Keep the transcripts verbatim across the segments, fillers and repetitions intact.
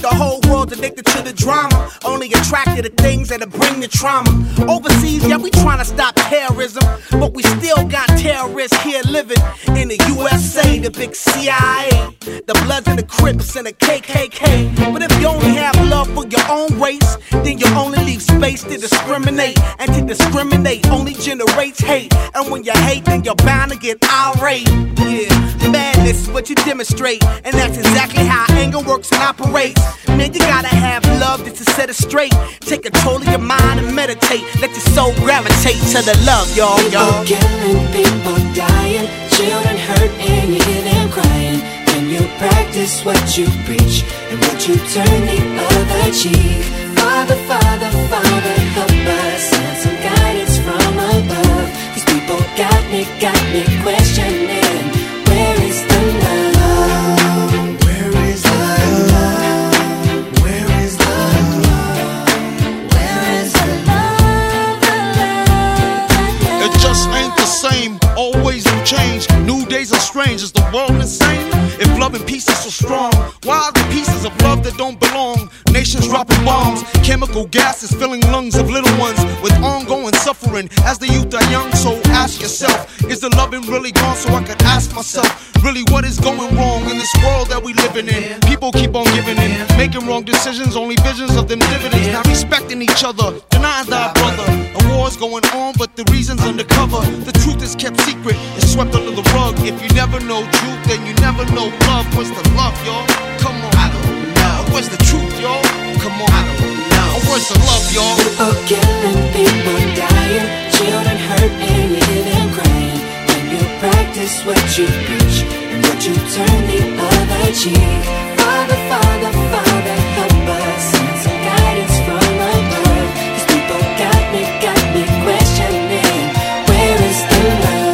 The whole world's addicted to the drama, only attracted to things that'll bring the trauma. Overseas, yeah, we trying to stop terrorism, but we still got terrorists here living in the U S A, the big C I A, the Bloods and the Crips and the K K K. But if you only have love for your own race, then you only leave space to discriminate, and to discriminate only generates hate. And when you hate, then you're bound to get irate. Yeah, madness is what you demonstrate, and that's exactly how anger works and operates. Man, you gotta have love just to set it straight. Take control of your mind and meditate. Let your soul gravitate to the love, y'all, y'all. People killing, people dying, children hurt and you hear them crying. When you practice what you preach, and what you turn the other cheek. Father, Father, Father, help us, send some guidance from above. These people got me, got me questioning, where is the love? Where is the love? Where is the love? Where is the love? The love, the love? It just ain't the same, always new change. New days are strange, is the world insane? If love and peace is so strong, why are the pieces of love that don't belong? Nations dropping bombs, chemical gases filling lungs of little ones with ongoing suffering as the youth are young. So ask yourself, is the loving really gone? So I could ask myself, really what is going wrong in this world that we living in? People keep on giving in, making wrong decisions, only visions of them dividends. Not respecting each other, denying thy brother. A war's going on, but the reason's undercover. The truth is kept secret, it's swept under the rug. If you never know truth, then you never know love. Where's the love, y'all? Come on, I don't know. Where's the truth, y'all? Come on, I don't know. Where's the love, y'all? People killing, people dying, children hurt and you hear them crying. When you practice what you preach, and what you turn the other cheek. Father, Father, Father, help us, send some guidance from above. These people got me, got me questioning, where is the love?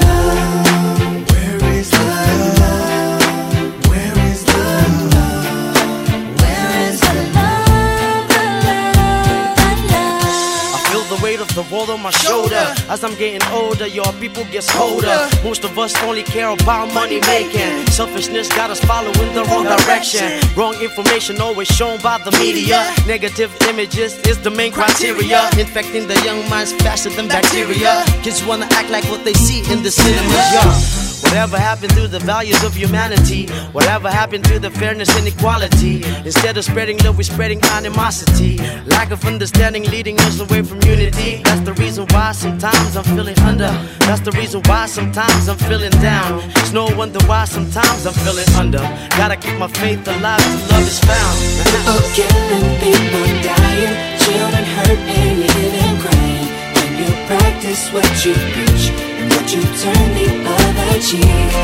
The world on my shoulder. As I'm getting older, your people get colder. Most of us only care about money making. Selfishness got us following the wrong direction. Wrong information always shown by the media. Negative images is the main criteria, infecting the young minds faster than bacteria. Kids wanna act like what they see in the cinemas, yeah. Whatever happened to the values of humanity? Whatever happened to the fairness and equality? Instead of spreading love, we're spreading animosity. Lack of understanding leading us away from unity. That's the reason why sometimes I'm feeling under. That's the reason why sometimes I'm feeling down. It's no wonder why sometimes I'm feeling under. Gotta keep my faith alive till love is found. People killing, people dying, children hurt and you hear them crying. When you practice what you preach, and what you turn the other cheek.